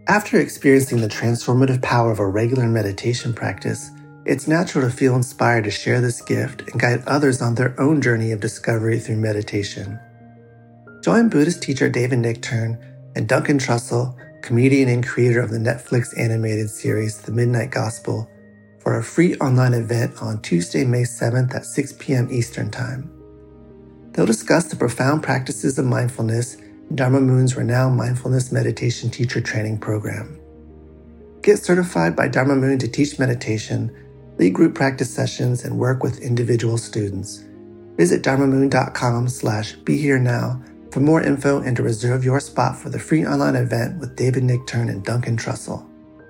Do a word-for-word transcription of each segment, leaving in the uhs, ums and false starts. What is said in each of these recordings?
After experiencing the transformative power of a regular meditation practice, it's natural to feel inspired to share this gift and guide others on their own journey of discovery through meditation. Join Buddhist teacher David Nichtern and Duncan Trussell, comedian and creator of the Netflix animated series The Midnight Gospel, for a free online event on Tuesday, May seventh at six p.m. Eastern Time. They'll discuss the profound practices of mindfulness in Dharma Moon's renowned mindfulness meditation teacher training program. Get certified by Dharma Moon to teach meditation, lead group practice sessions, and work with individual students. Visit dharmamoon.com slash be here now for more info and to reserve your spot for the free online event with David Nichtern and Duncan Trussell.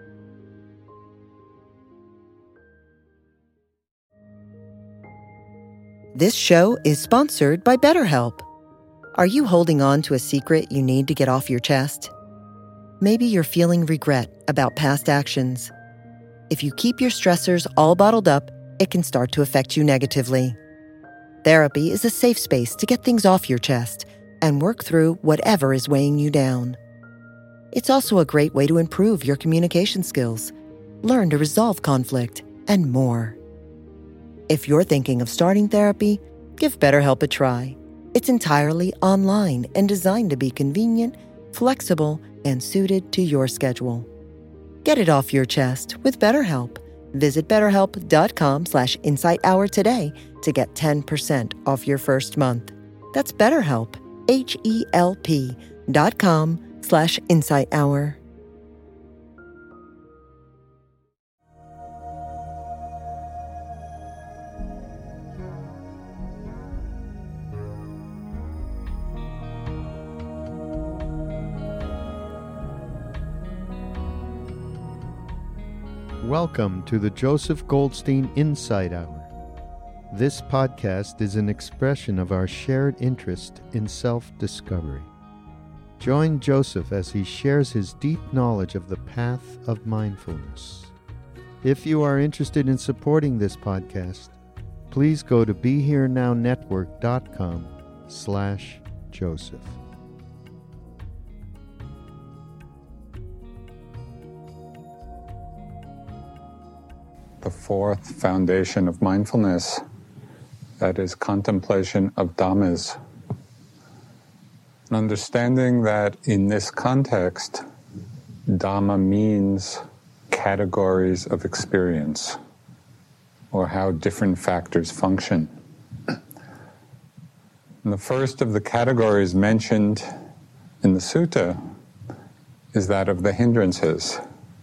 This show is sponsored by BetterHelp. Are you holding on to a secret you need to get off your chest? Maybe you're feeling regret about past actions. If you keep your stressors all bottled up, it can start to affect you negatively. Therapy is a safe space to get things off your chest and work through whatever is weighing you down. It's also a great way to improve your communication skills, learn to resolve conflict, and more. If you're thinking of starting therapy, give BetterHelp a try. It's entirely online and designed to be convenient, flexible, and suited to your schedule. Get it off your chest with BetterHelp. Visit betterhelp.com slash insight hour today to get ten percent off your first month. That's BetterHelp, H-E-L-P dot com slash insight hour. Welcome to the Joseph Goldstein Insight Hour. This podcast is an expression of our shared interest in self-discovery. Join Joseph as he shares his deep knowledge of the path of mindfulness. If you are interested in supporting this podcast, please go to BeHereNowNetwork.com slash Joseph. The fourth foundation of mindfulness, that is contemplation of Dhammas. And understanding that in this context, Dhamma means categories of experience, or how different factors function. And the first of the categories mentioned in the sutta is that of the hindrances.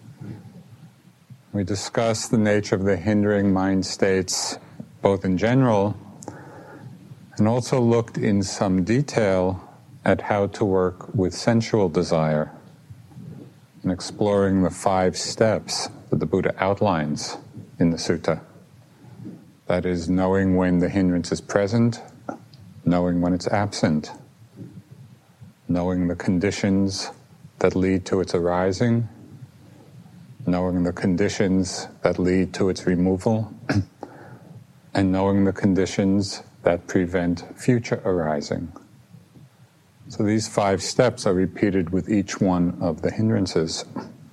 We discussed the nature of the hindering mind states both in general and also looked in some detail at how to work with sensual desire and exploring the five steps that the Buddha outlines in the sutta. That is, knowing when the hindrance is present, knowing when it's absent, knowing the conditions that lead to its arising, knowing the conditions that lead to its removal, and knowing the conditions that prevent future arising. So these five steps are repeated with each one of the hindrances.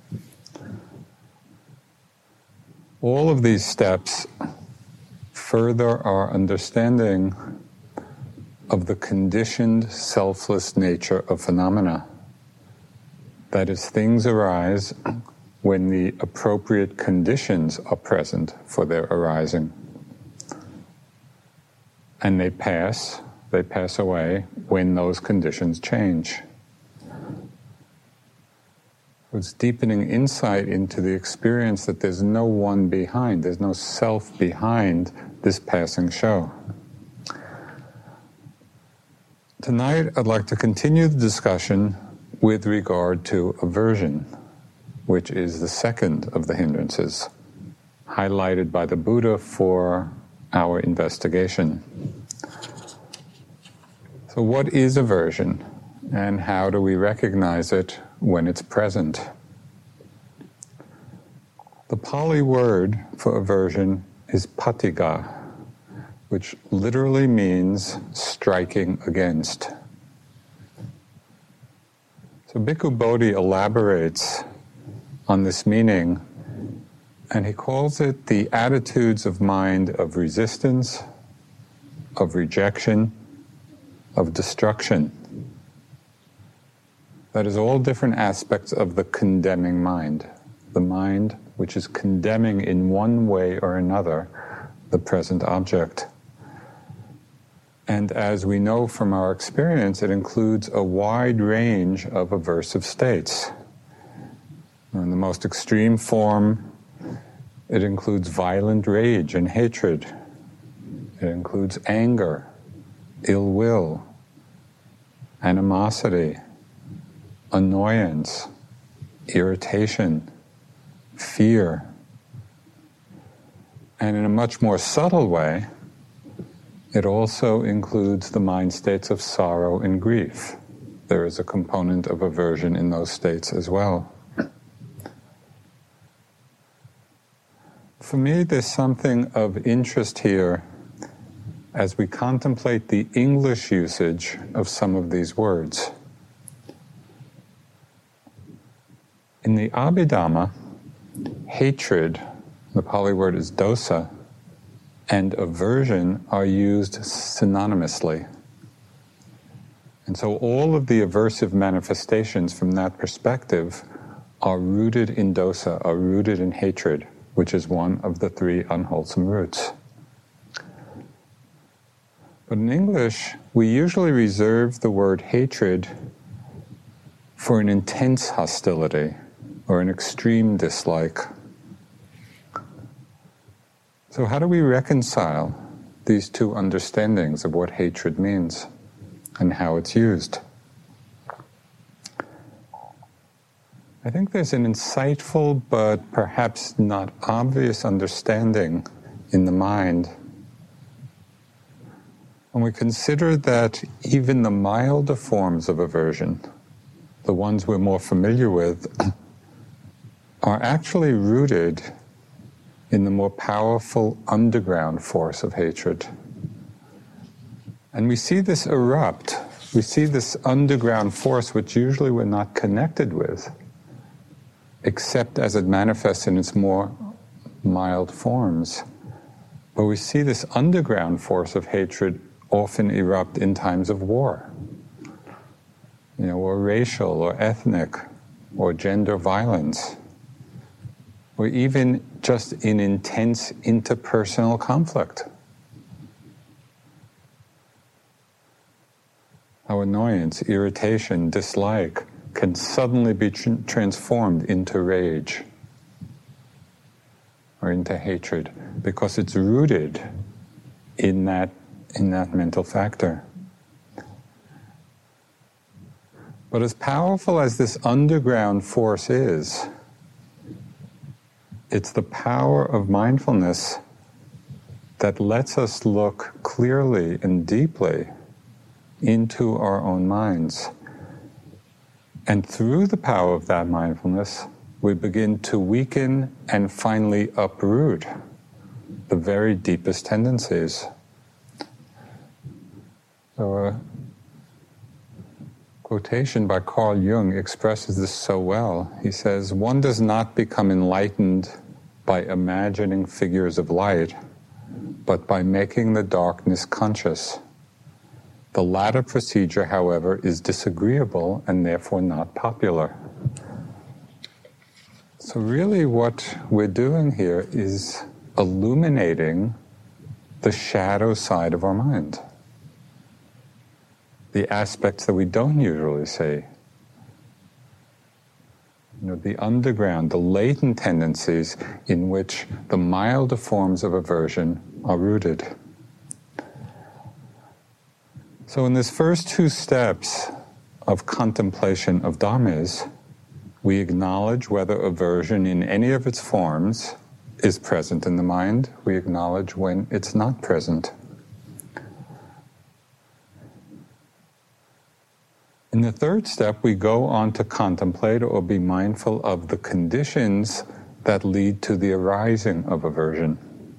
All of these steps further our understanding of the conditioned, selfless nature of phenomena. That is, things arise when the appropriate conditions are present for their arising. And they pass, they pass away when those conditions change. It's deepening insight into the experience that there's no one behind, there's no self behind this passing show. Tonight, I'd like to continue the discussion with regard to aversion, which is the second of the hindrances, highlighted by the Buddha for our investigation. So what is aversion, and how do we recognize it when it's present? The Pali word for aversion is patigha, which literally means striking against. So Bhikkhu Bodhi elaborates on this meaning, and he calls it the attitudes of mind of resistance, of rejection, of destruction. That is all different aspects of the condemning mind, the mind which is condemning in one way or another the present object. And as we know from our experience, it includes a wide range of aversive states. In the most extreme form, it includes violent rage and hatred. It includes anger, ill will, animosity, annoyance, irritation, fear. And in a much more subtle way, it also includes the mind states of sorrow and grief. There is a component of aversion in those states as well. For me, there's something of interest here as we contemplate the English usage of some of these words. In the Abhidhamma, hatred, the Pali word is dosa, and aversion are used synonymously. And so all of the aversive manifestations from that perspective are rooted in dosa, are rooted in hatred, which is one of the three unwholesome roots. But in English, we usually reserve the word hatred for an intense hostility or an extreme dislike. So how do we reconcile these two understandings of what hatred means and how it's used? I think there's an insightful but perhaps not obvious understanding in the mind when we consider that even the milder forms of aversion, the ones we're more familiar with, are actually rooted in the more powerful underground force of hatred. And we see this erupt, we see this underground force which usually we're not connected with, except as it manifests in its more mild forms. But we see this underground force of hatred often erupt in times of war, you know, or racial or ethnic or gender violence, or even just in intense interpersonal conflict. How annoyance, irritation, dislike can suddenly be tr- transformed into rage or into hatred because it's rooted in that, in that mental factor. But as powerful as this underground force is, it's the power of mindfulness that lets us look clearly and deeply into our own minds. And through the power of that mindfulness, we begin to weaken and finally uproot the very deepest tendencies. So a quotation by Carl Jung expresses this so well. He says, "One does not become enlightened by imagining figures of light, but by making the darkness conscious. The latter procedure, however, is disagreeable and therefore not popular." So really what we're doing here is illuminating the shadow side of our mind, the aspects that we don't usually see. You know, the underground, the latent tendencies in which the milder forms of aversion are rooted. So in these first two steps of contemplation of dhammas, we acknowledge whether aversion in any of its forms is present in the mind. We acknowledge when it's not present. In the third step, we go on to contemplate or be mindful of the conditions that lead to the arising of aversion.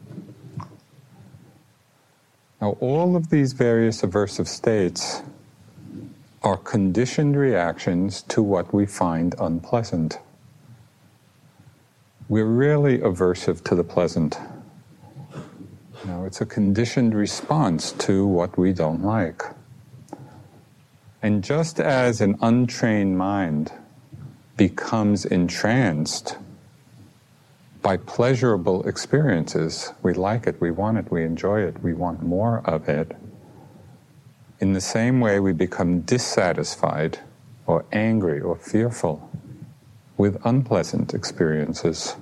Now, all of these various aversive states are conditioned reactions to what we find unpleasant. we're really aversive to the pleasant. You know, it's a conditioned response to what we don't like. And just as an untrained mind becomes entranced by pleasurable experiences, we like it, we want it, we enjoy it, we want more of it, in the same way we become dissatisfied or angry or fearful with unpleasant experiences.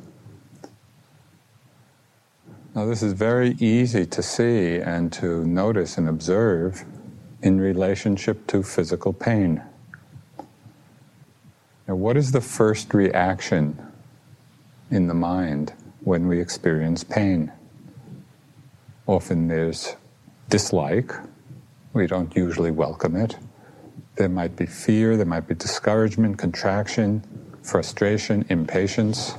Now, this is very easy to see and to notice and observe in relationship to physical pain. Now, what is the first reaction in the mind when we experience pain? Often there's dislike. We don't usually welcome it. There might be fear, there might be discouragement, contraction, frustration, impatience.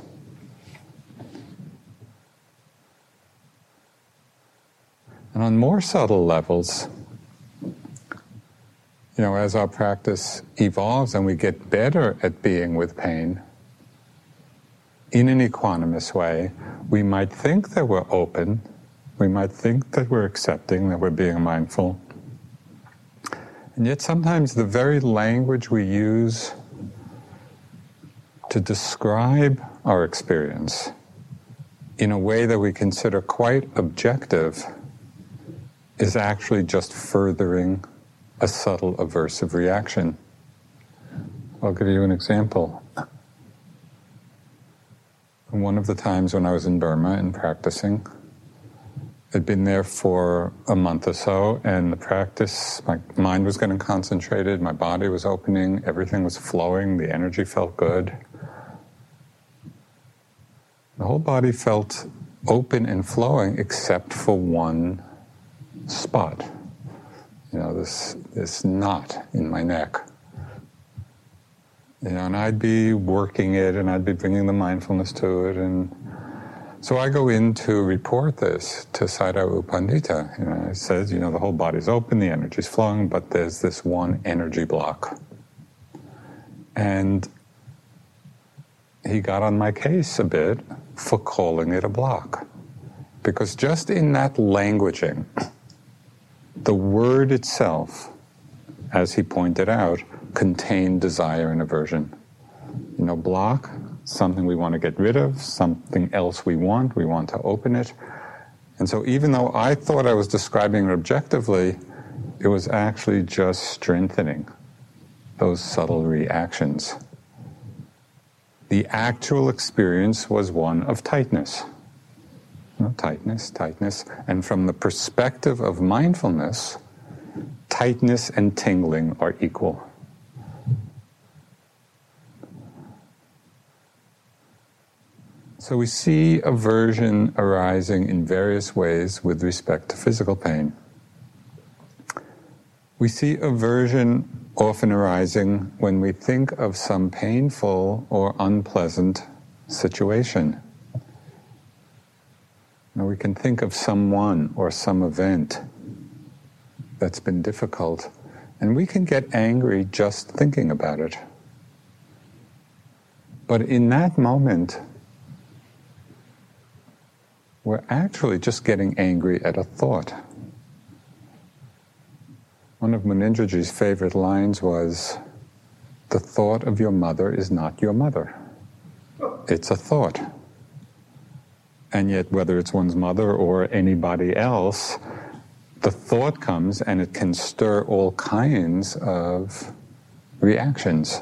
And on more subtle levels, you know, as our practice evolves and we get better at being with pain, in an equanimous way, we might think that we're open, we might think that we're accepting, that we're being mindful. And yet sometimes the very language we use to describe our experience in a way that we consider quite objective is actually just furthering a subtle aversive reaction. I'll give you an example. One of the times when I was in Burma and practicing, I'd been there for a month or so, and the practice, my mind was getting concentrated, my body was opening, everything was flowing, the energy felt good. The whole body felt open and flowing except for one spot. You know, this this knot in my neck. You know, and I'd be working it, and I'd be bringing the mindfulness to it, and so I go in to report this to Sayadaw U Pandita. You know, it says, you know, the whole body's open, the energy's flowing, but there's this one energy block. And he got on my case a bit for calling it a block. Because just in that languaging, the word itself, as he pointed out, contained desire and aversion. You know, block, something we want to get rid of, something else we want, we want to open it. And so even though I thought I was describing it objectively, it was actually just strengthening those subtle reactions. The actual experience was one of tightness. You know, tightness, tightness. And from the perspective of mindfulness, tightness and tingling are equal. So we see aversion arising in various ways with respect to physical pain. We see aversion often arising when we think of some painful or unpleasant situation. Now we can think of someone or some event that's been difficult, and we can get angry just thinking about it. But in that moment, we're actually just getting angry at a thought. One of Munindraji's favorite lines was, "The thought of your mother is not your mother. It's a thought." And yet, whether it's one's mother or anybody else, the thought comes and it can stir all kinds of reactions.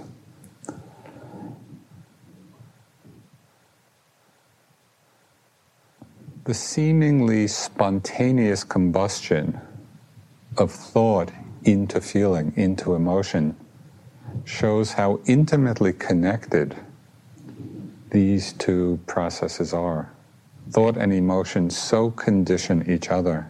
The seemingly spontaneous combustion of thought into feeling, into emotion, shows how intimately connected these two processes are. Thought and emotion so condition each other.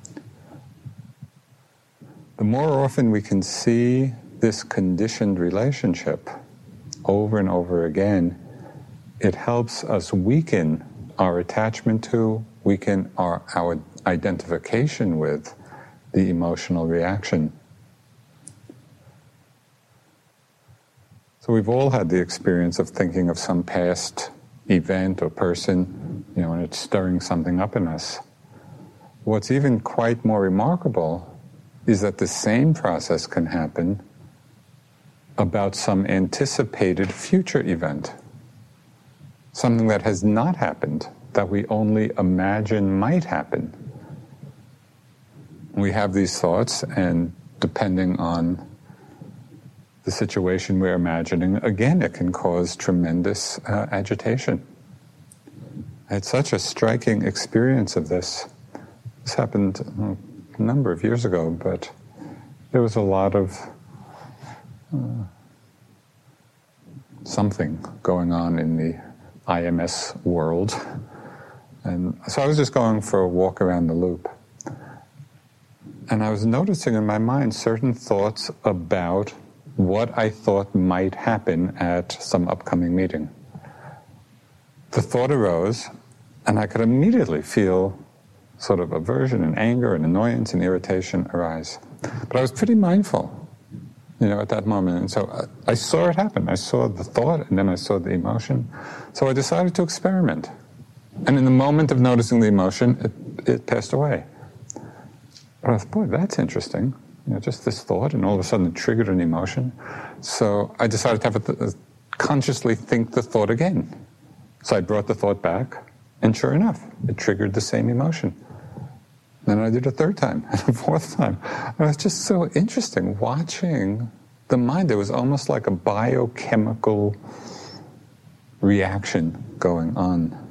The more often we can see this conditioned relationship over and over again, it helps us weaken our attachment to, weaken our, our identification with the emotional reaction. So we've all had the experience of thinking of some past event or person, you know, and it's stirring something up in us. What's even quite more remarkable is that the same process can happen about some anticipated future event, something that has not happened, that we only imagine might happen. We have these thoughts, and depending on the situation we're imagining, again, it can cause tremendous uh, agitation. I had such a striking experience of this. This happened uh, a number of years ago, but there was a lot of uh, something going on in the I M S world. And so I was just going for a walk around the loop. And I was noticing in my mind certain thoughts about what I thought might happen at some upcoming meeting. The thought arose, and I could immediately feel sort of aversion and anger and annoyance and irritation arise. But I was pretty mindful, you know, at that moment. And so I, I saw it happen. I saw the thought, and then I saw the emotion. So I decided to experiment. And in the moment of noticing the emotion, it, it passed away. But I thought, boy, that's interesting. You know, just this thought, and all of a sudden it triggered an emotion. So I decided to have it th- consciously think the thought again. So I brought the thought back, and sure enough, it triggered the same emotion. Then I did a third time, and a fourth time. And it was just so interesting watching the mind. There was almost like a biochemical reaction going on.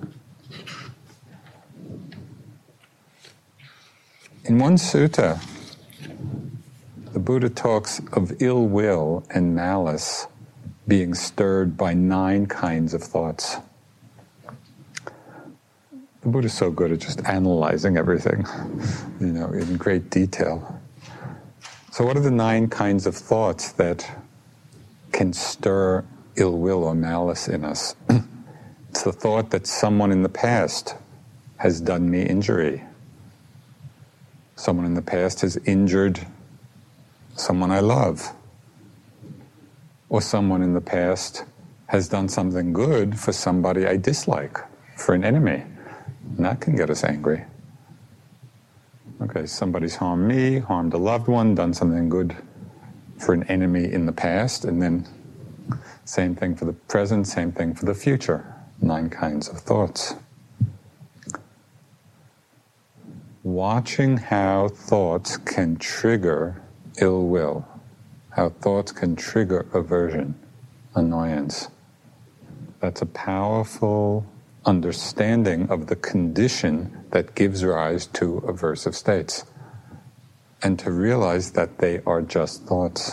In one sutta, the Buddha talks of ill will and malice being stirred by nine kinds of thoughts. The Buddha is so good at just analyzing everything, you know, in great detail. So what are the nine kinds of thoughts that can stir ill will or malice in us? It's the thought that someone in the past has done me injury. Someone in the past has injured someone I love. Or someone in the past has done something good for somebody I dislike, for an enemy. And that can get us angry. Okay, somebody's harmed me, harmed a loved one, done something good for an enemy in the past, and then same thing for the present, same thing for the future. Nine kinds of thoughts. Watching how thoughts can trigger ill will, how thoughts can trigger aversion, annoyance. That's a powerful understanding of the condition that gives rise to aversive states, and to realize that they are just thoughts.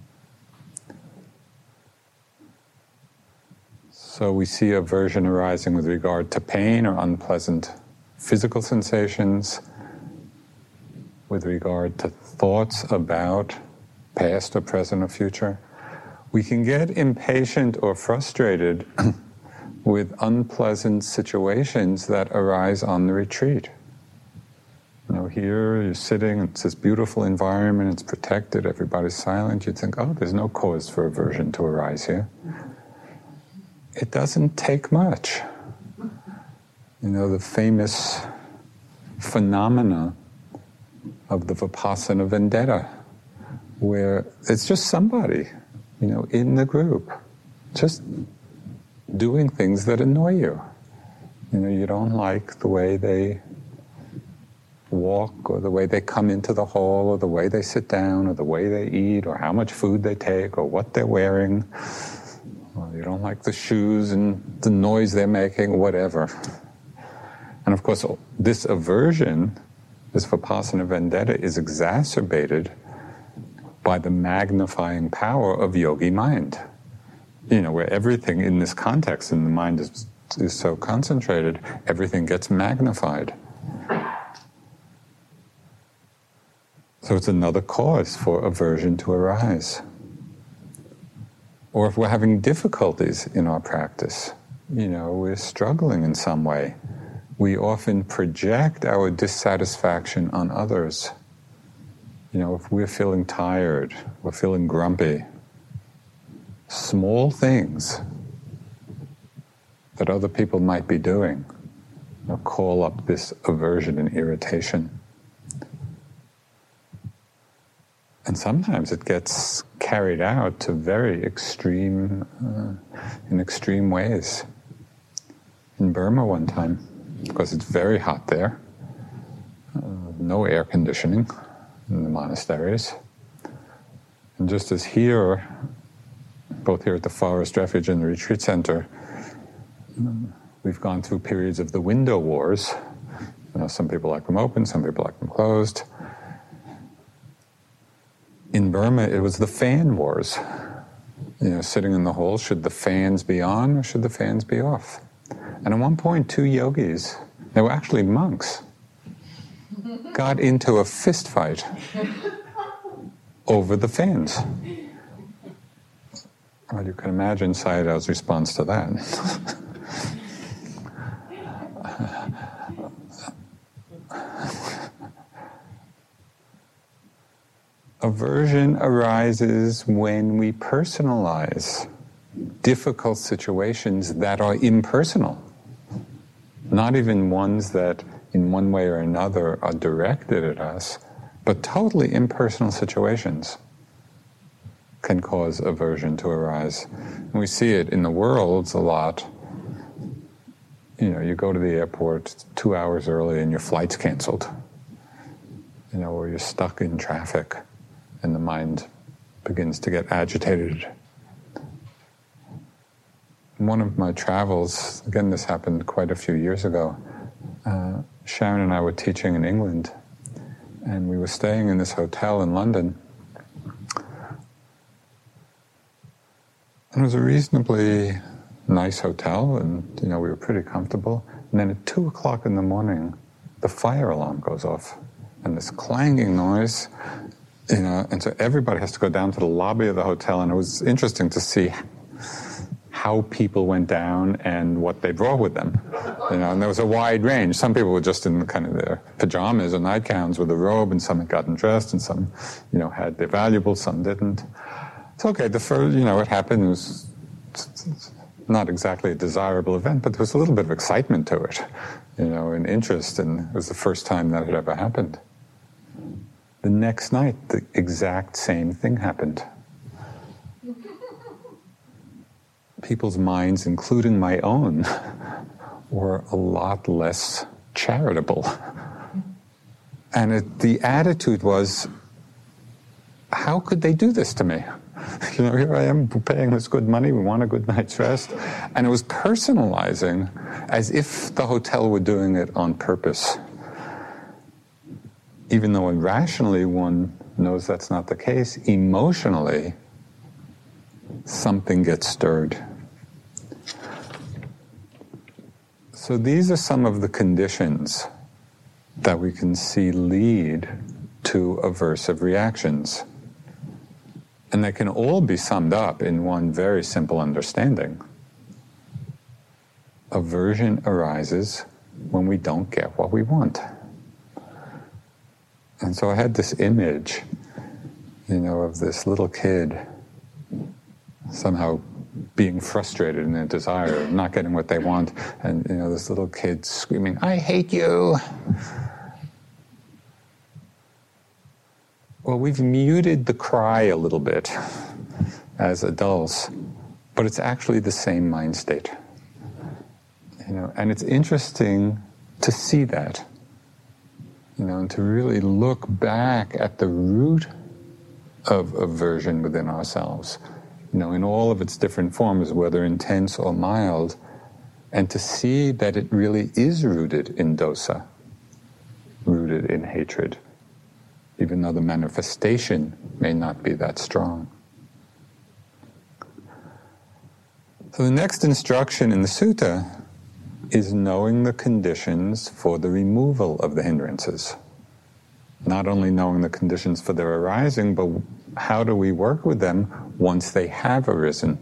So we see aversion arising with regard to pain or unpleasant physical sensations, with regard to thoughts about past or present or future. We can get impatient or frustrated with unpleasant situations that arise on the retreat. You know, here you're sitting, it's this beautiful environment, it's protected, everybody's silent. You'd think, oh, there's no cause for aversion to arise here. It doesn't take much. You know, the famous phenomena of the Vipassana vendetta, where it's just somebody, you know, in the group, just doing things that annoy you. You know, you don't like the way they walk, or the way they come into the hall, or the way they sit down, or the way they eat, or how much food they take, or what they're wearing. Or you don't like the shoes and the noise they're making, whatever. And of course, this aversion, this Vipassana vendetta, is exacerbated by the magnifying power of yogi mind. You know, where everything in this context, and the mind is, is so concentrated, everything gets magnified. So it's another cause for aversion to arise. Or if we're having difficulties in our practice, you know, we're struggling in some way, we often project our dissatisfaction on others. You know, if we're feeling tired, we're feeling grumpy, small things that other people might be doing, you know, call up this aversion and irritation. And sometimes it gets carried out to very extreme, uh, in extreme ways. In Burma one time, because it's very hot there, uh, no air conditioning in the monasteries. And just as here, both here at the Forest Refuge and the Retreat Center, we've gone through periods of the window wars. You know, some people like them open, some people like them closed. In Burma, it was the fan wars. You know, sitting in the hall, should the fans be on or should the fans be off? And at one point, two yogis, they were actually monks, got into a fist fight over the fans. Well, you can imagine Sayadaw's response to that. Aversion arises when we personalize difficult situations that are impersonal, not even ones that in one way or another are directed at us, but totally impersonal situations can cause aversion to arise. And we see it in the world a lot. You know, you go to the airport two hours early and your flight's canceled, you know, or you're stuck in traffic and the mind begins to get agitated. In one of my travels, again, this happened quite a few years ago, uh, Sharon and I were teaching in England, and we were staying in this hotel in London. And it was a reasonably nice hotel, and you know we were pretty comfortable. And then at two o'clock in the morning, the fire alarm goes off, and this clanging noise, you know. And so everybody has to go down to the lobby of the hotel, and it was interesting to see how people went down and what they brought with them, you know. And there was a wide range. Some people were just in kind of their pajamas or nightgowns with a robe, and some had gotten dressed, and some, you know, had their valuables, some didn't. It's okay. The first, you know, it happened. It was not exactly a desirable event, but there was a little bit of excitement to it, you know, and interest, and it was the first time that had ever happened. The next night, the exact same thing happened. People's minds, including my own, were a lot less charitable. And it, the attitude was, how could they do this to me? You know, here I am paying this good money, we want a good night's rest. And it was personalizing as if the hotel were doing it on purpose. Even though rationally one knows that's not the case, emotionally, something gets stirred. So these are some of the conditions that we can see lead to aversive reactions. And they can all be summed up in one very simple understanding. Aversion arises when we don't get what we want. And so I had this image, you know, of this little kid somehow being frustrated in their desire of not getting what they want, and you know, this little kid screaming, "I hate you!" Well, we've muted the cry a little bit as adults, but it's actually the same mind state. You know, and it's interesting to see that, you know, and to really look back at the root of aversion within ourselves, you know, in all of its different forms, whether intense or mild, and to see that it really is rooted in dosa, rooted in hatred, even though the manifestation may not be that strong. So the next instruction in the sutta is knowing the conditions for the removal of the hindrances. Not only knowing the conditions for their arising, but how do we work with them once they have arisen?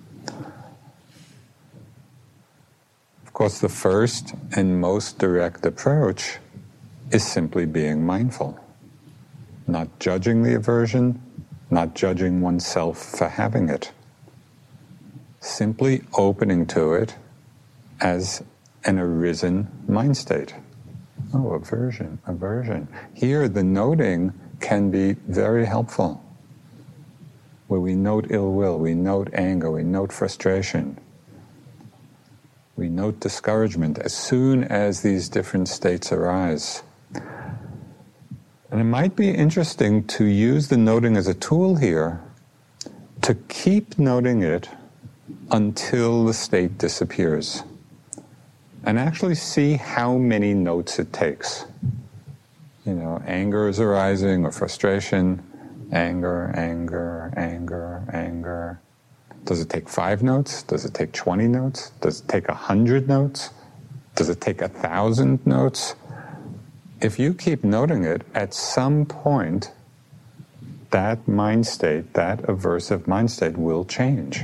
Of course, the first and most direct approach is simply being mindful. Not judging the aversion, not judging oneself for having it. Simply opening to it as an arisen mind state. Oh, aversion, aversion. Here, the noting can be very helpful, where we note ill will, we note anger, we note frustration, we note discouragement as soon as these different states arise. And it might be interesting to use the noting as a tool here to keep noting it until the state disappears, and actually see how many notes it takes. You know, anger is arising, or frustration, anger, anger, anger, anger. Does it take five notes? Does it take twenty notes? Does it take a hundred notes? Does it take a thousand notes? If you keep noting it, at some point, that mind state, that aversive mind state will change.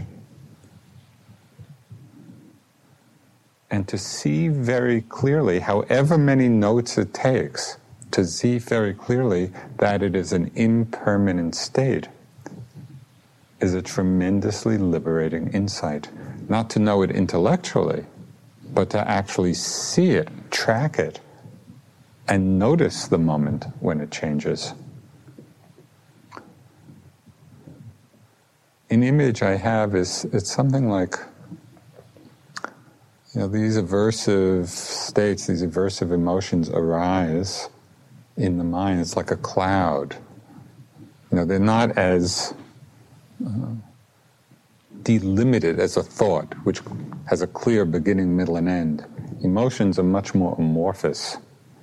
And to see very clearly, however many notes it takes, to see very clearly that it is an impermanent state is a tremendously liberating insight. Not to know it intellectually, but to actually see it, track it, and notice the moment when it changes. An image I have is, it's something like, you know, these aversive states, these aversive emotions arise in the mind. It's like a cloud. You know, they're not as uh, delimited as a thought, which has a clear beginning, middle, and end. Emotions are much more amorphous.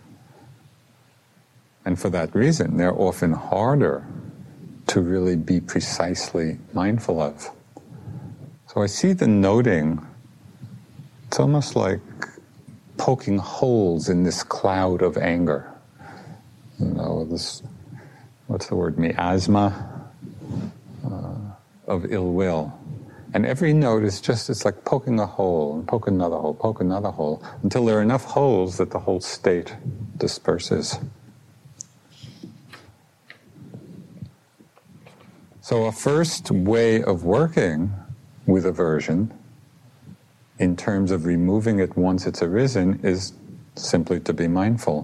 And for that reason, they're often harder to really be precisely mindful of. So I see the noting, it's almost like poking holes in this cloud of anger. You know, this, what's the word, miasma uh, of ill will. And every note is just, it's like poking a hole, and poke another hole, poke another hole, until there are enough holes that the whole state disperses. So a first way of working with aversion, in terms of removing it once it's arisen, is simply to be mindful.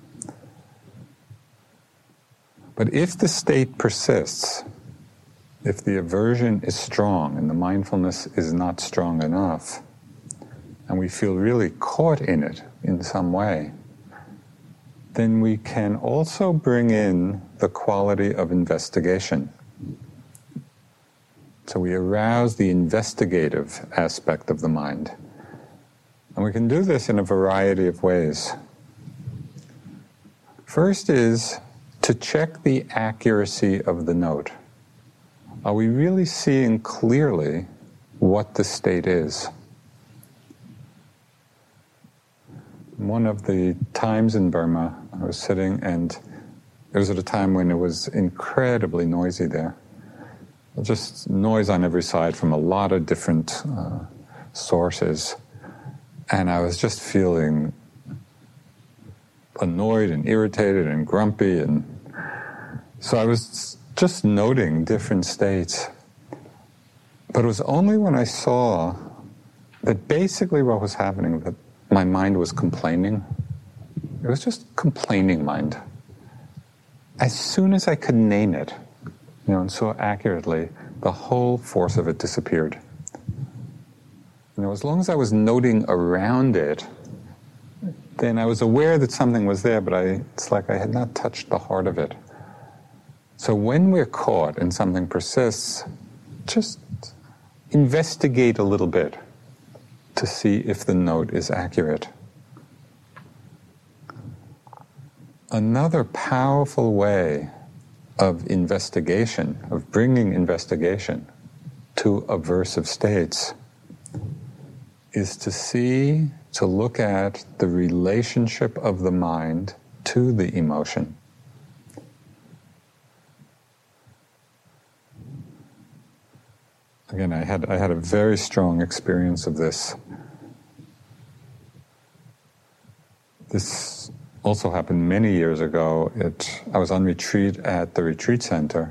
But if the state persists, if the aversion is strong and the mindfulness is not strong enough, and we feel really caught in it in some way, then we can also bring in the quality of investigation. So we arouse the investigative aspect of the mind. And we can do this in a variety of ways. First is to check the accuracy of the note. Are we really seeing clearly what the state is? One of the times in Burma, I was sitting, and it was at a time when it was incredibly noisy there. Just noise on every side from a lot of different uh, sources. And I was just feeling annoyed and irritated and grumpy. And so I was just noting different states. But it was only when I saw that basically what was happening, that my mind was complaining. It was just complaining mind. As soon as I could name it, you know, and so accurately, the whole force of it disappeared. You know, as long as I was noting around it, then I was aware that something was there, but I, it's like I had not touched the heart of it. So when we're caught and something persists, just investigate a little bit to see if the note is accurate. Another powerful way of investigation, of bringing investigation to aversive states, is to see, to look at the relationship of the mind to the emotion. Again, I had I had a very strong experience of this. This also happened many years ago. It, I was on retreat at the retreat center.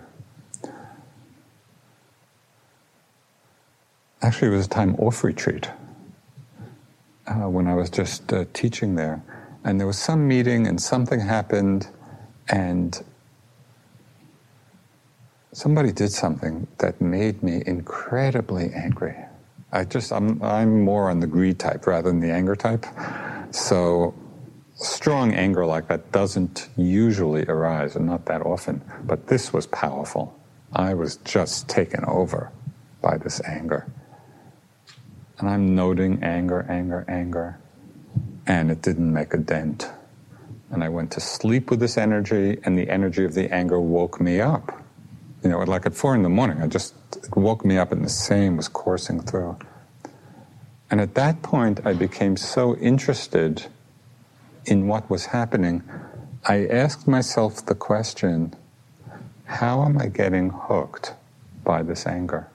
Actually, it was a time off retreat. uh, when I was just uh, teaching there. And there was some meeting and something happened and somebody did something that made me incredibly angry. I just, I'm, I'm more on the greed type rather than the anger type. So strong anger like that doesn't usually arise, and not that often. But this was powerful. I was just taken over by this anger. And I'm noting anger, anger, anger. And it didn't make a dent. And I went to sleep with this energy, and the energy of the anger woke me up. You know, like at four in the morning, I just, it woke me up and the same was coursing through. And at that point, I became so interested in what was happening, I asked myself the question, how am I getting hooked by this anger?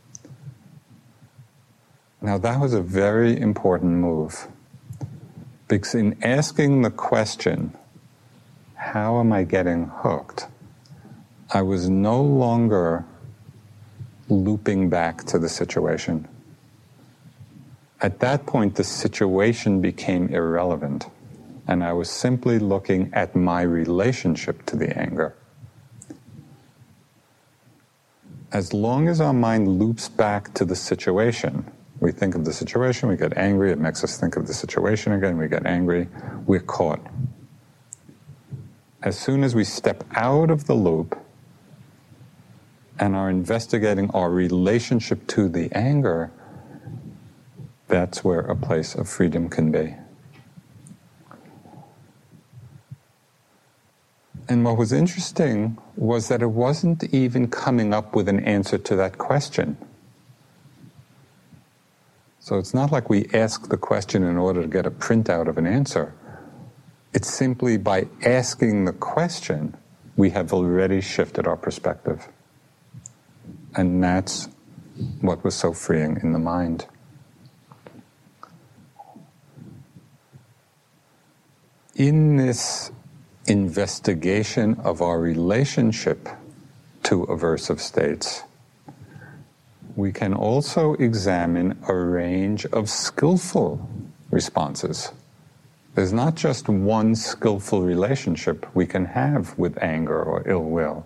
Now that was a very important move, because in asking the question, how am I getting hooked, I was no longer looping back to the situation. At that point, the situation became irrelevant, and I was simply looking at my relationship to the anger. As long as our mind loops back to the situation, we think of the situation, we get angry, it makes us think of the situation again, we get angry, we're caught. As soon as we step out of the loop and are investigating our relationship to the anger, that's where a place of freedom can be. And what was interesting was that it wasn't even coming up with an answer to that question. So it's not like we ask the question in order to get a printout of an answer. It's simply by asking the question, we have already shifted our perspective. And that's what was so freeing in the mind. In this investigation of our relationship to aversive states, we can also examine a range of skillful responses. There's not just one skillful relationship we can have with anger or ill will.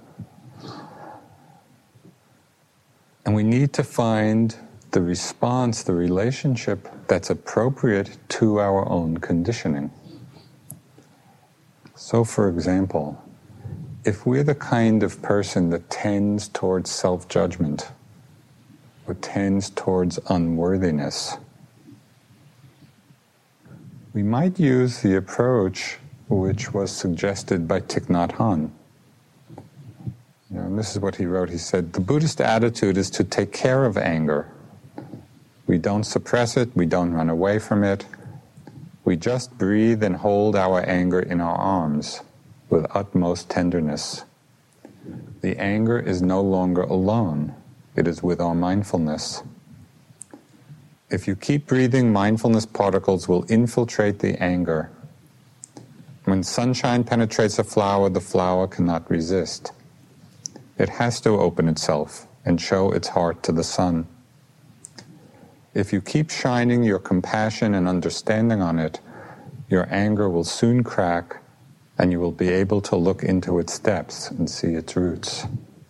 And we need to find the response, the relationship that's appropriate to our own conditioning. So, for example, if we're the kind of person that tends towards self-judgment or tends towards unworthiness, we might use the approach which was suggested by Thich Nhat Hanh. You know, and this is what he wrote. He said, the Buddhist attitude is to take care of anger. We don't suppress it, we don't run away from it. We just breathe and hold our anger in our arms with utmost tenderness. The anger is no longer alone. It is with our mindfulness. If you keep breathing, mindfulness particles will infiltrate the anger. When sunshine penetrates a flower, the flower cannot resist. It has to open itself and show its heart to the sun. If you keep shining your compassion and understanding on it, your anger will soon crack, and you will be able to look into its depths and see its roots.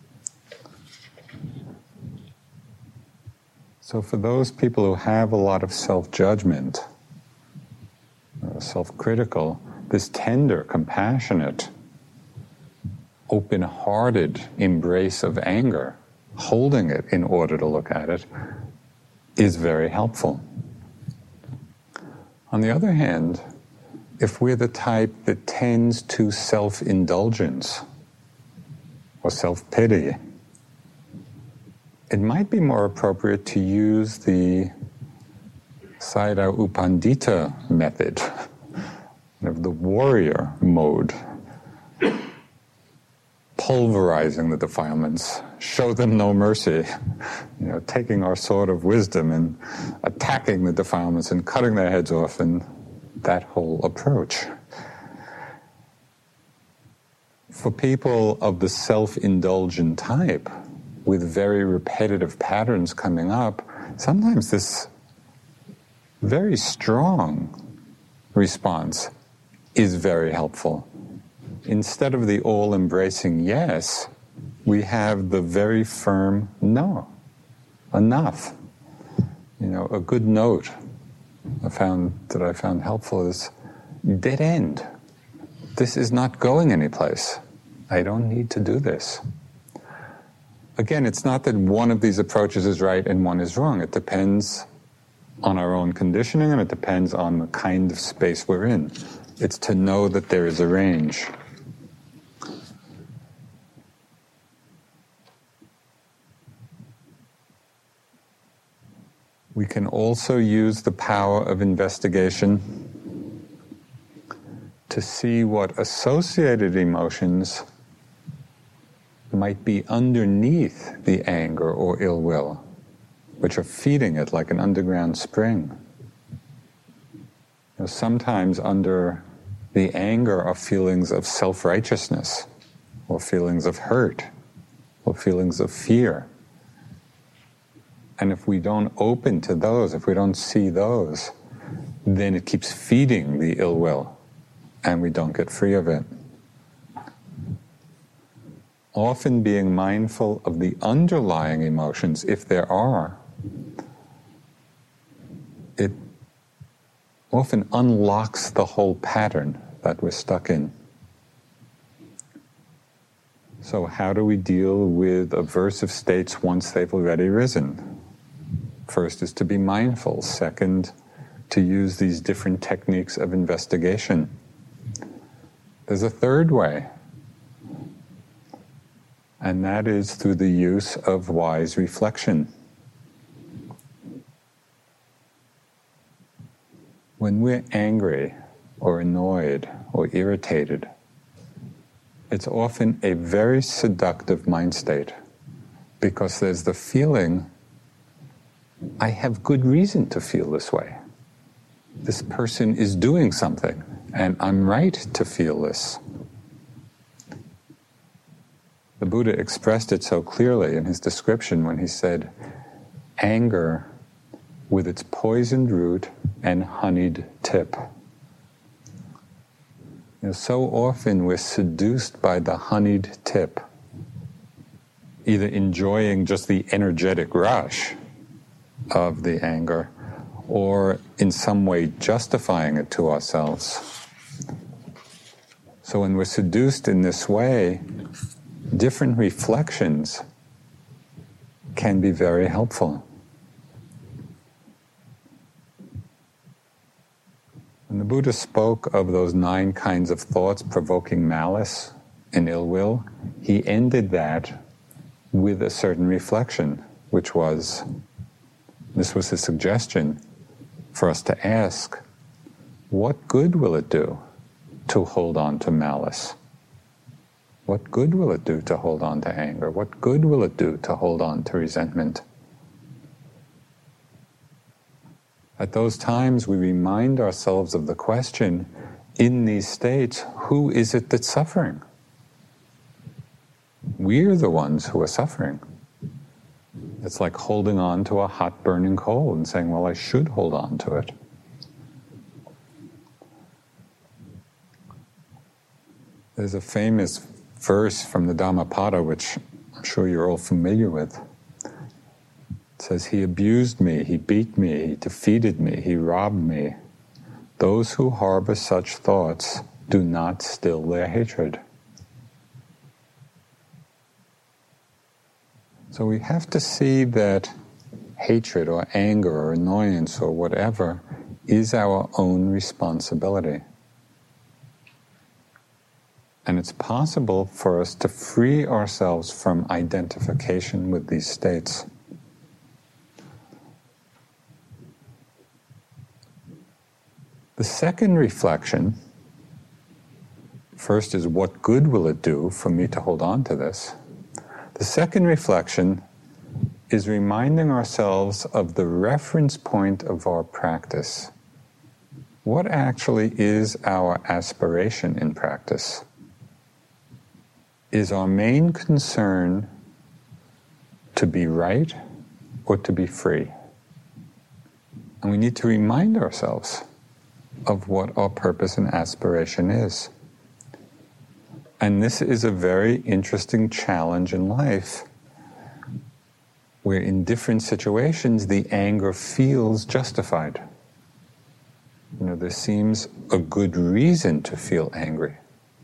So for those people who have a lot of self-judgment, uh, self-critical, this tender, compassionate, open-hearted embrace of anger, holding it in order to look at it, is very helpful. On the other hand, if we're the type that tends to self-indulgence or self-pity, it might be more appropriate to use the Sayadaw U Pandita method, of the warrior mode, pulverizing the defilements, show them no mercy, you know, taking our sword of wisdom and attacking the defilements and cutting their heads off, and that whole approach. For people of the self-indulgent type, with very repetitive patterns coming up, sometimes this very strong response is very helpful. Instead of the all-embracing yes, we have the very firm no. Enough. You know, a good note I found that I found helpful is dead end. This is not going anyplace. I don't need to do this. Again, it's not that one of these approaches is right and one is wrong. It depends on our own conditioning, and it depends on the kind of space we're in. It's to know that there is a range. We can also use the power of investigation to see what associated emotions might be underneath the anger or ill will, which are feeding it like an underground spring. You know, sometimes under the anger are feelings of self-righteousness, or feelings of hurt, or feelings of fear. And if we don't open to those, if we don't see those, then it keeps feeding the ill will, and we don't get free of it. Often being mindful of the underlying emotions, if there are, it often unlocks the whole pattern that we're stuck in. So how do we deal with aversive states once they've already risen? First is to be mindful. Second, to use these different techniques of investigation. There's a third way, and that is through the use of wise reflection. When we're angry or annoyed or irritated, it's often a very seductive mind state, because there's the feeling, I have good reason to feel this way. This person is doing something, and I'm right to feel this. The Buddha expressed it so clearly in his description when he said, anger with its poisoned root and honeyed tip. You know, so often we're seduced by the honeyed tip, either enjoying just the energetic rush of the anger, or in some way justifying it to ourselves. So when we're seduced in this way, different reflections can be very helpful. When the Buddha spoke of those nine kinds of thoughts provoking malice and ill will, he ended that with a certain reflection, which was, this was his suggestion for us to ask, what good will it do to hold on to malice? What good will it do to hold on to anger? What good will it do to hold on to resentment? At those times, we remind ourselves of the question, in these states, who is it that's suffering? We're the ones who are suffering. It's like holding on to a hot burning coal and saying, well, I should hold on to it. There's a famous verse from the Dhammapada, which I'm sure you're all familiar with. It says, he abused me, he beat me, he defeated me, he robbed me. Those who harbor such thoughts do not still their hatred. So we have to see that hatred or anger or annoyance or whatever is our own responsibility. And it's possible for us to free ourselves from identification with these states. The second reflection, first is what good will it do for me to hold on to this? The second reflection is reminding ourselves of the reference point of our practice. What actually is our aspiration in practice? Is our main concern to be right or to be free? And we need to remind ourselves of what our purpose and aspiration is. And this is a very interesting challenge in life, where in different situations the anger feels justified. You know, there seems a good reason to feel angry.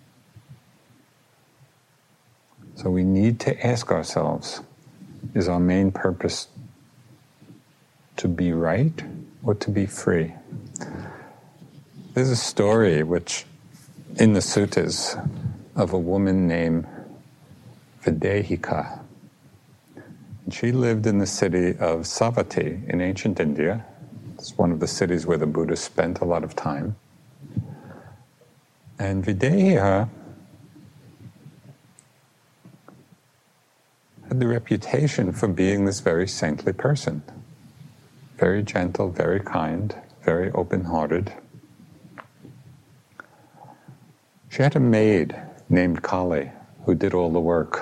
So we need to ask ourselves, is our main purpose to be right or to be free? There's a story which, in the suttas, of a woman named Videhika. She lived in the city of Savatthi in ancient India. It's one of the cities where the Buddha spent a lot of time. And Videhika had the reputation for being this very saintly person. Very gentle, very kind, very open-hearted. She had a maid named Kali who did all the work.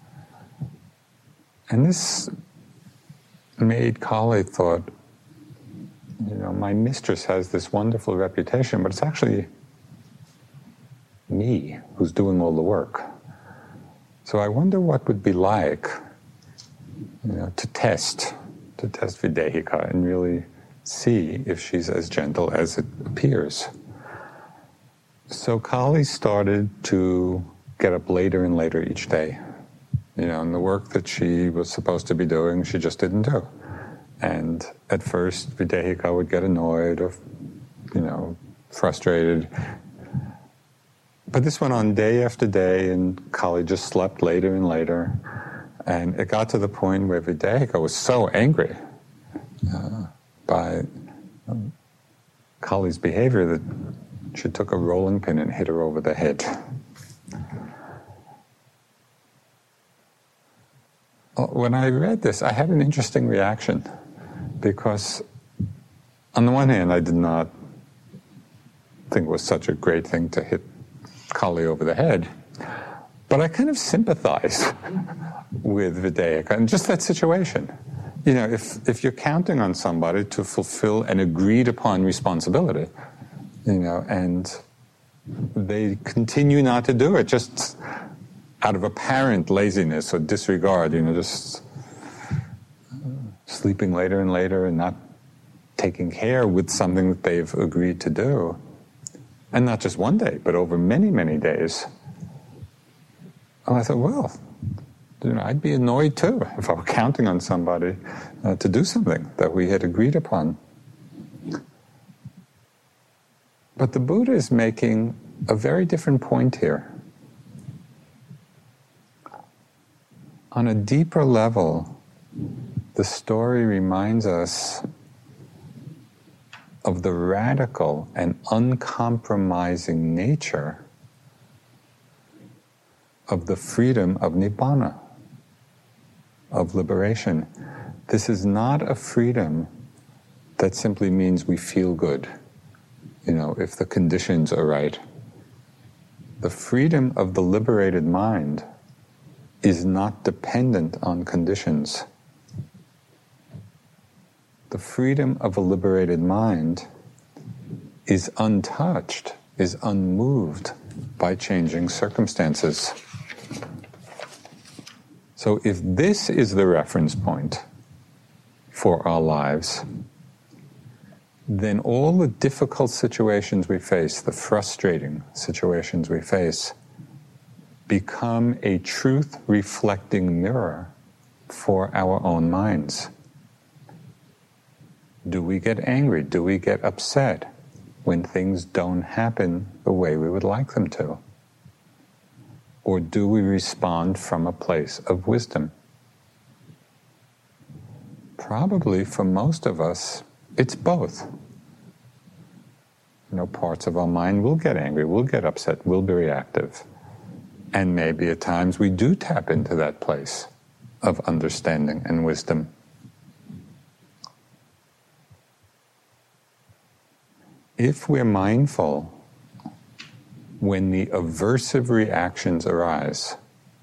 And this maid Kali thought, you know, my mistress has this wonderful reputation, but it's actually me who's doing all the work. So I wonder what would be like, you know, to test, to test Videhika and really see if she's as gentle as it appears. So Kali started to get up later and later each day. You know, and the work that she was supposed to be doing, she just didn't do. And at first, Videhika would get annoyed or, you know, frustrated. But this went on day after day, and Kali just slept later and later. And it got to the point where Videhika was so angry uh, by um, Kali's behavior that she took a rolling pin and hit her over the head. When I read this, I had an interesting reaction, because on the one hand, I did not think it was such a great thing to hit Kali over the head, but I kind of sympathized with Videhika and just that situation. You know, if, if you're counting on somebody to fulfill an agreed upon responsibility, you know, and they continue not to do it, just out of apparent laziness or disregard, you know, just sleeping later and later and not taking care with something that they've agreed to do. And not just one day, but over many, many days. And I thought, well, you know, I'd be annoyed too if I were counting on somebody uh, to do something that we had agreed upon. But the Buddha is making a very different point here. On a deeper level, the story reminds us of the radical and uncompromising nature of the freedom of Nibbana, of liberation. This is not a freedom that simply means we feel good, you know, if the conditions are right. The freedom of the liberated mind is not dependent on conditions. The freedom of a liberated mind is untouched, is unmoved by changing circumstances. So if this is the reference point for our lives, then all the difficult situations we face, the frustrating situations we face, become a truth-reflecting mirror for our own minds. Do we get angry? Do we get upset when things don't happen the way we would like them to? Or do we respond from a place of wisdom? Probably for most of us, it's both. You know, parts of our mind will get angry, will get upset, will be reactive. And maybe at times we do tap into that place of understanding and wisdom. If we're mindful when the aversive reactions arise,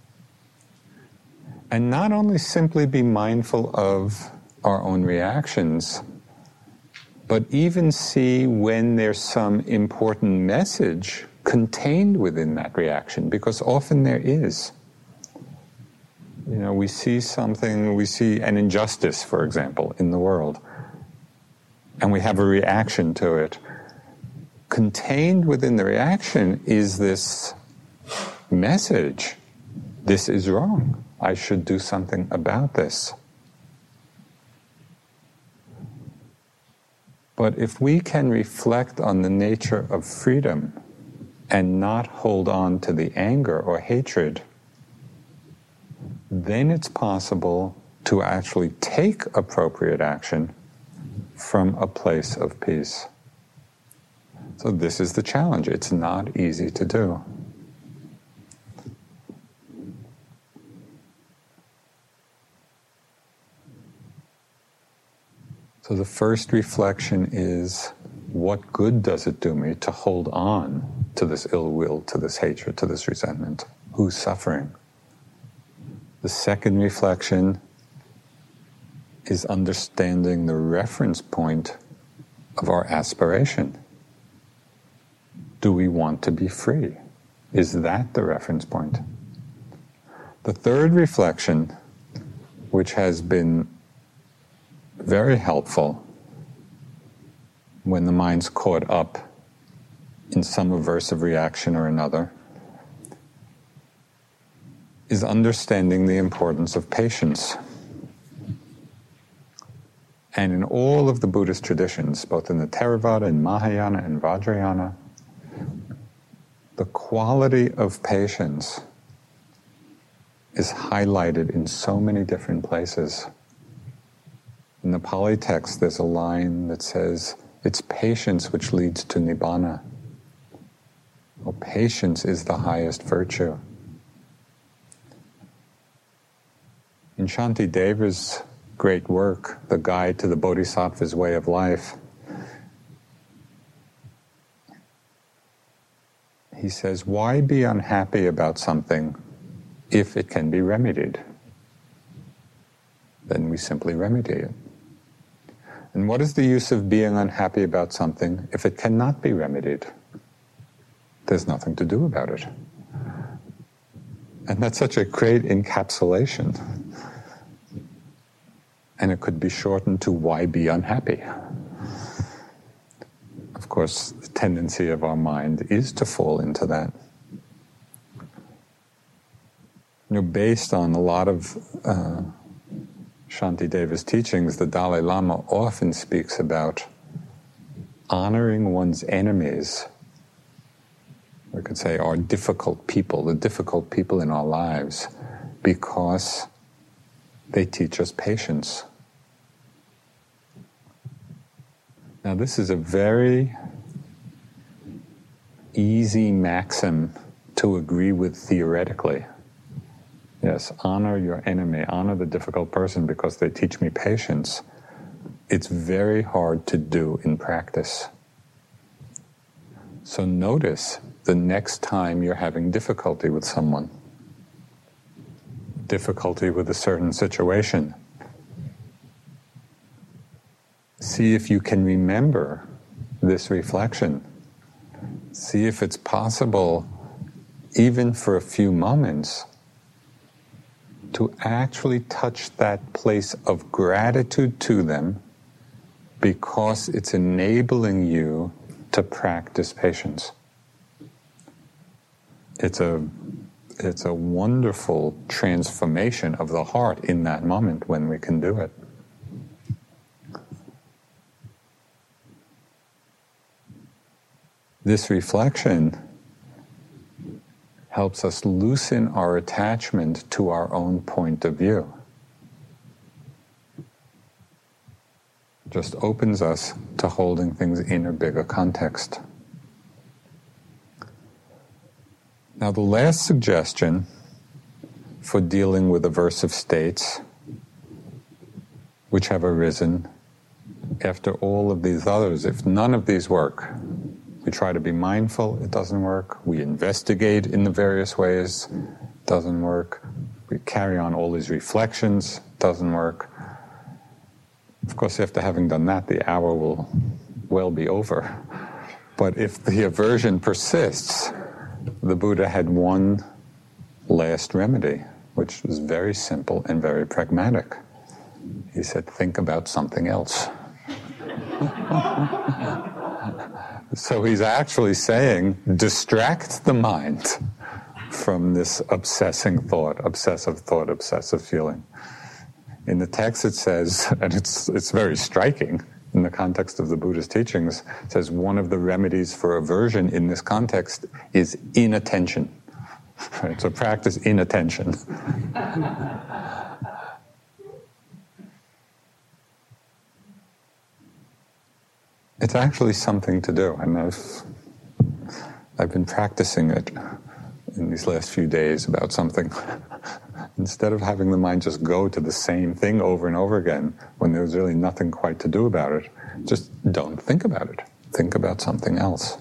and not only simply be mindful of our own reactions, but even see when there's some important message contained within that reaction, because often there is. You know, we see something, we see an injustice, for example, in the world, and we have a reaction to it. Contained within the reaction is this message: this is wrong. I should do something about this. But if we can reflect on the nature of freedom and not hold on to the anger or hatred, then it's possible to actually take appropriate action from a place of peace. So this is the challenge. It's not easy to do. So the first reflection is, what good does it do me to hold on to this ill will, to this hatred, to this resentment? Who's suffering? The second reflection is understanding the reference point of our aspiration. Do we want to be free? Is that the reference point? The third reflection, which has been very helpful when the mind's caught up in some aversive reaction or another, is understanding the importance of patience. And in all of the Buddhist traditions, both in the Theravada and Mahayana and Vajrayana, the quality of patience is highlighted in so many different places. In the Pali text, there's a line that says, it's patience which leads to Nibbana. Well, patience is the highest virtue. In Shantideva's great work, The Guide to the Bodhisattva's Way of Life, he says, why be unhappy about something if it can be remedied? Then we simply remedy it. And what is the use of being unhappy about something if it cannot be remedied? There's nothing to do about it. And that's such a great encapsulation. And it could be shortened to, why be unhappy? Of course, the tendency of our mind is to fall into that. You know, based on a lot of uh, Shantideva's teachings, the Dalai Lama often speaks about honoring one's enemies. We could say our difficult people, the difficult people in our lives, because they teach us patience. Now, this is a very easy maxim to agree with theoretically. Yes, honor your enemy, honor the difficult person because they teach me patience. It's very hard to do in practice. So notice the next time you're having difficulty with someone, difficulty with a certain situation. See if you can remember this reflection. See if it's possible, even for a few moments, to actually touch that place of gratitude to them because it's enabling you to practice patience. It's a, it's a wonderful transformation of the heart in that moment when we can do it. This reflection helps us loosen our attachment to our own point of view. Just opens us to holding things in a bigger context. Now, the last suggestion for dealing with aversive states which have arisen after all of these others, if none of these work, we try to be mindful, it doesn't work. We investigate in the various ways, it doesn't work. We carry on all these reflections, it doesn't work. Of course, after having done that, the hour will well be over. But if the aversion persists, the Buddha had one last remedy, which was very simple and very pragmatic. He said, think about something else. So he's actually saying, distract the mind from this obsessing thought, obsessive thought, obsessive feeling. In the text it says, and it's it's very striking in the context of the Buddha's teachings, it says one of the remedies for aversion in this context is inattention. Right? So practice inattention. It's actually something to do, and I've I've been practicing it in these last few days about something. Instead of having the mind just go to the same thing over and over again when there's really nothing quite to do about it, just don't think about it. Think about something else.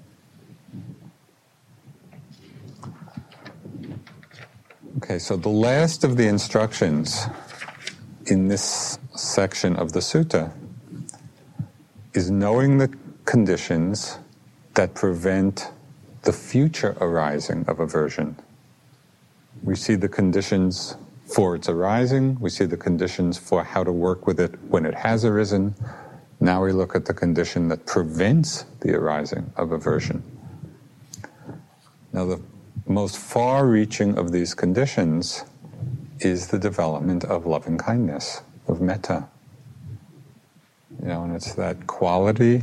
Okay, so the last of the instructions in this section of the sutta is knowing the conditions that prevent the future arising of aversion. We see the conditions for its arising, we see the conditions for how to work with it when it has arisen. Now we look at the condition that prevents the arising of aversion. Now the most far-reaching of these conditions is the development of loving kindness, of metta. You know, and it's that quality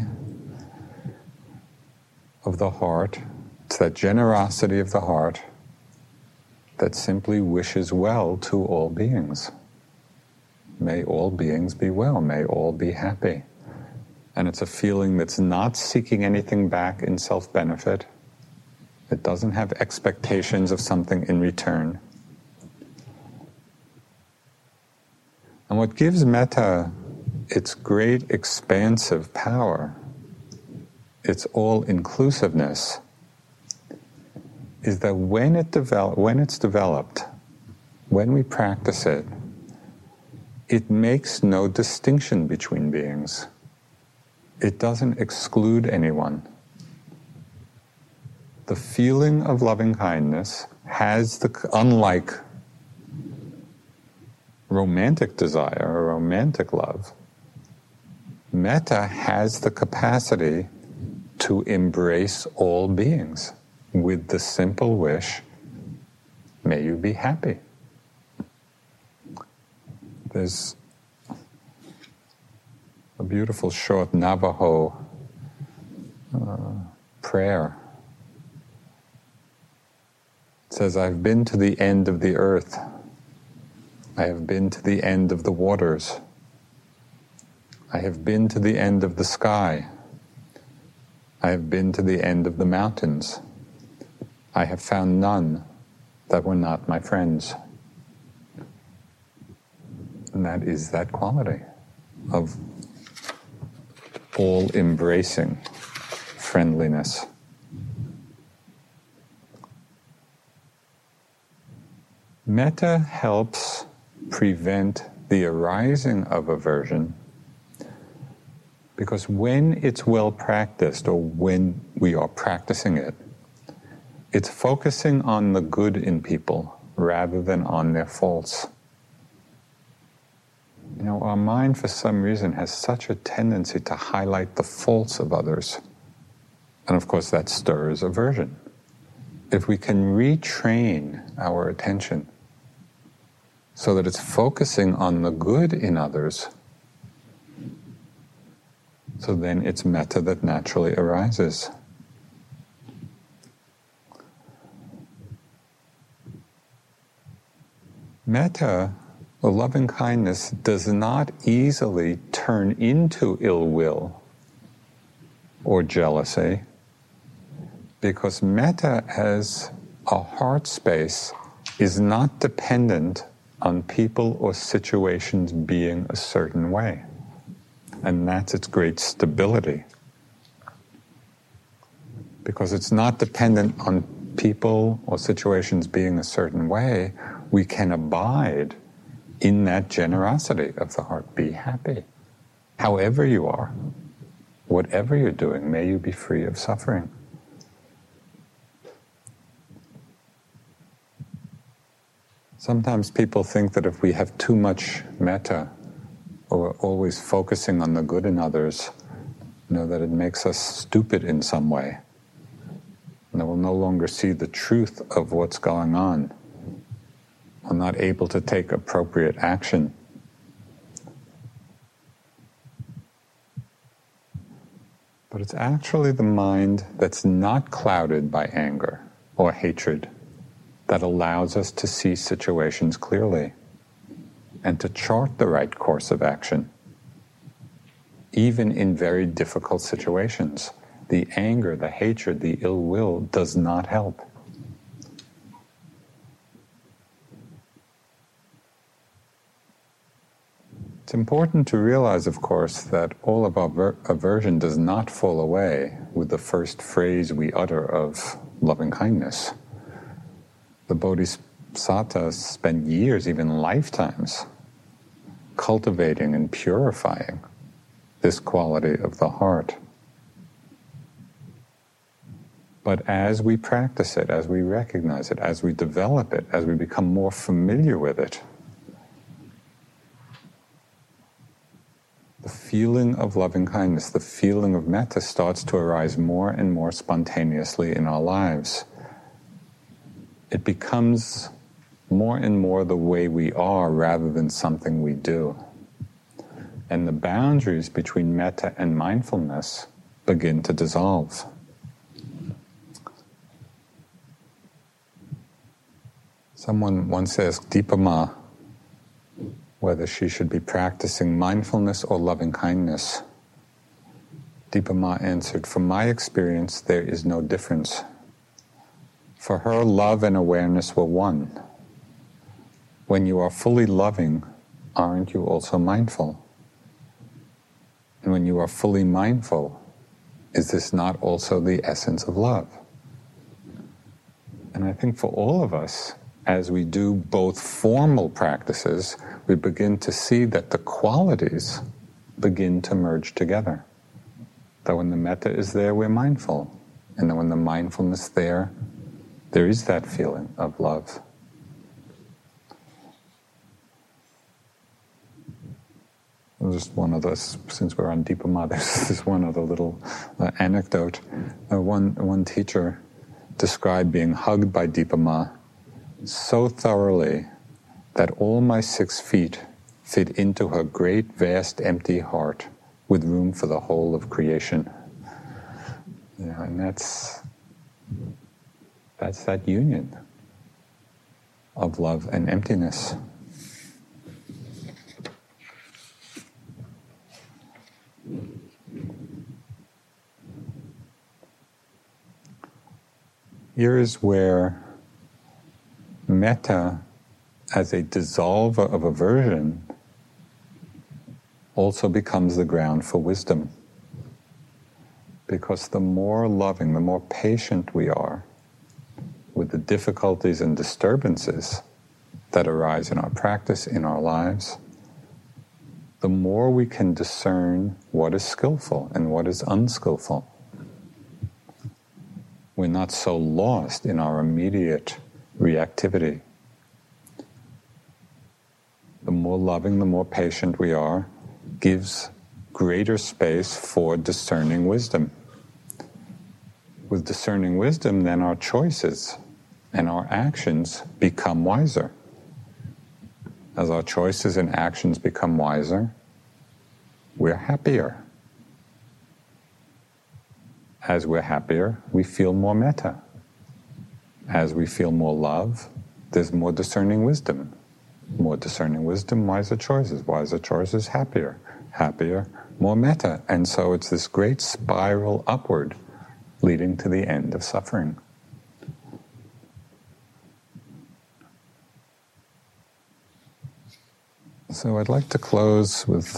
of the heart, it's that generosity of the heart that simply wishes well to all beings. May all beings be well, may all be happy. And it's a feeling that's not seeking anything back in self-benefit. It doesn't have expectations of something in return. And what gives metta its great expansive power, its all-inclusiveness, is that when it develop, when it's developed, when we practice it, it makes no distinction between beings. It doesn't exclude anyone. The feeling of loving kindness has the, unlike romantic desire or romantic love, metta has the capacity to embrace all beings with the simple wish, may you be happy. There's a beautiful short Navajo uh, prayer. It says, I've been to the end of the earth. I have been to the end of the waters. I have been to the end of the sky. I have been to the end of the mountains. I have found none that were not my friends. And that is that quality of all-embracing friendliness. Metta helps prevent the arising of aversion because when it's well practiced, or when we are practicing it, it's focusing on the good in people rather than on their faults. You know, our mind for some reason has such a tendency to highlight the faults of others. And of course that stirs aversion. If we can retrain our attention so that it's focusing on the good in others, so then it's metta that naturally arises. Metta, or loving kindness, does not easily turn into ill will or jealousy, because metta as a heart space is not dependent on people or situations being a certain way. And that's its great stability. Because it's not dependent on people or situations being a certain way, we can abide in that generosity of the heart. Be happy, however you are. whatever you're doing, may you be free of suffering. Sometimes people think that if we have too much metta, or we're always focusing on the good in others, you know, that it makes us stupid in some way. And that we'll no longer see the truth of what's going on. We're not able to take appropriate action. But it's actually the mind that's not clouded by anger or hatred that allows us to see situations clearly and to chart the right course of action. Even in very difficult situations, the anger, the hatred, the ill will does not help. It's important to realize, of course, that all of our aver- aversion does not fall away with the first phrase we utter of loving kindness. The Bodhisattvas spend years, even lifetimes, cultivating and purifying this quality of the heart. But as we practice it, as we recognize it, as we develop it, as we become more familiar with it, the feeling of loving kindness, the feeling of metta starts to arise more and more spontaneously in our lives. It becomes more and more the way we are rather than something we do. And the boundaries between metta and mindfulness begin to dissolve. Someone once asked Dipa Ma whether she should be practicing mindfulness or loving kindness. Dipa Ma answered, "From my experience, there is no difference." For her, love and awareness were one. When you are fully loving, aren't you also mindful? And when you are fully mindful, is this not also the essence of love? And I think for all of us, as we do both formal practices, we begin to see that the qualities begin to merge together. That when the metta is there, we're mindful. And that when the mindfulness is there, there is that feeling of love. Just one of those, since we're on Dipa Ma, there's this one other little uh, anecdote. Uh, one, one teacher described being hugged by Dipa Ma so thoroughly that all my six feet fit into her great, vast, empty heart with room for the whole of creation. Yeah, and that's that's that union of love and emptiness. Here is where metta, as a dissolver of aversion, also becomes the ground for wisdom. Because the more loving, the more patient we are with the difficulties and disturbances that arise in our practice, in our lives, the more we can discern what is skillful and what is unskillful. We're not so lost in our immediate reactivity. The more loving, the more patient we are, gives greater space for discerning wisdom. With discerning wisdom, then our choices and our actions become wiser. As our choices and actions become wiser, we're happier. As we're happier, we feel more metta. As we feel more love, there's more discerning wisdom. More discerning wisdom, wiser choices. Wiser choices, happier. Happier, more metta. And so it's this great spiral upward, leading to the end of suffering. So I'd like to close with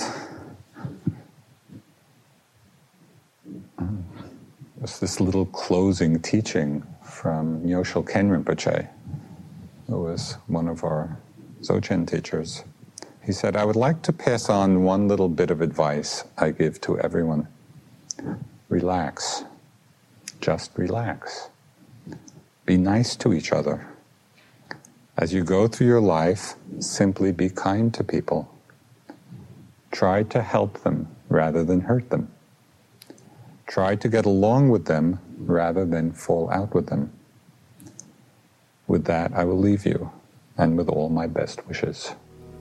um, just this little closing teaching from Nyoshul Ken Rinpoche, who was one of our Dzogchen teachers. He said, "I would like to pass on one little bit of advice I give to everyone. Relax. Just relax. Be nice to each other. As you go through your life, simply be kind to people. Try to help them rather than hurt them. Try to get along with them rather than fall out with them. With that, I will leave you, and with all my best wishes.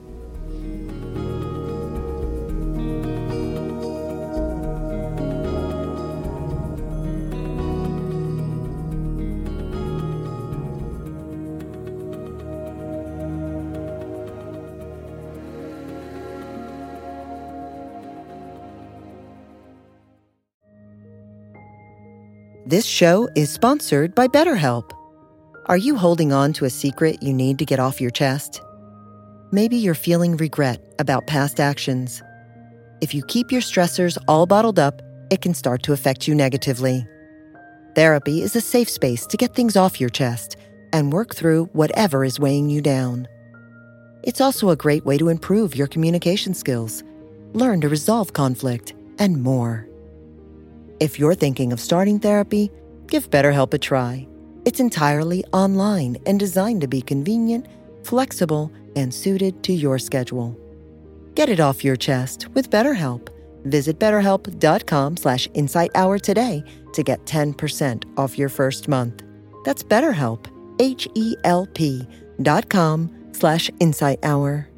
This show is sponsored by BetterHelp. Are you holding on to a secret you need to get off your chest? Maybe you're feeling regret about past actions. If you keep your stressors all bottled up, it can start to affect you negatively. Therapy is a safe space to get things off your chest and work through whatever is weighing you down. It's also a great way to improve your communication skills, learn to resolve conflict, and more. If you're thinking of starting therapy, give BetterHelp a try. It's entirely online and designed to be convenient, flexible, and suited to your schedule. Get it off your chest with BetterHelp. Visit betterhelp.com slash insighthour today to get ten percent off your first month. That's BetterHelp, H E L P dot com slash insighthour.